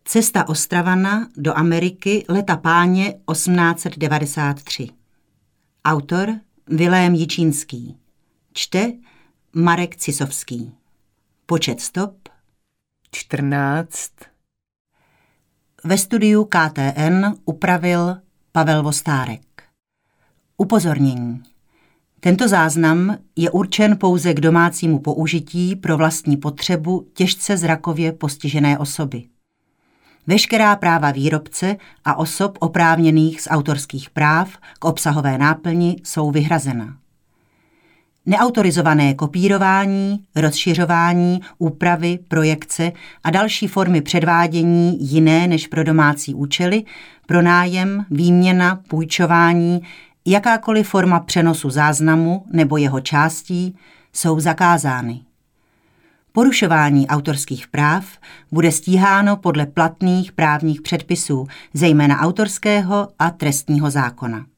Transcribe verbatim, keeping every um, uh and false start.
Cesta Ostravana do Ameriky leta páně osmnáct set devadesát tři. Autor Vilém Jičínský. Čte Marek Cisovský. Počet stop čtrnáct. Ve studiu K T N upravil Pavel Vostárek. Upozornění. Tento záznam je určen pouze k domácímu použití pro vlastní potřebu těžce zrakově postižené osoby. Veškerá práva výrobce a osob oprávněných z autorských práv k obsahové náplni jsou vyhrazena. Neautorizované kopírování, rozšiřování, úpravy, projekce a další formy předvádění jiné než pro domácí účely, pronájem, výměna, půjčování, jakákoliv forma přenosu záznamu nebo jeho částí jsou zakázány. Porušování autorských práv bude stíháno podle platných právních předpisů, zejména autorského a trestního zákona.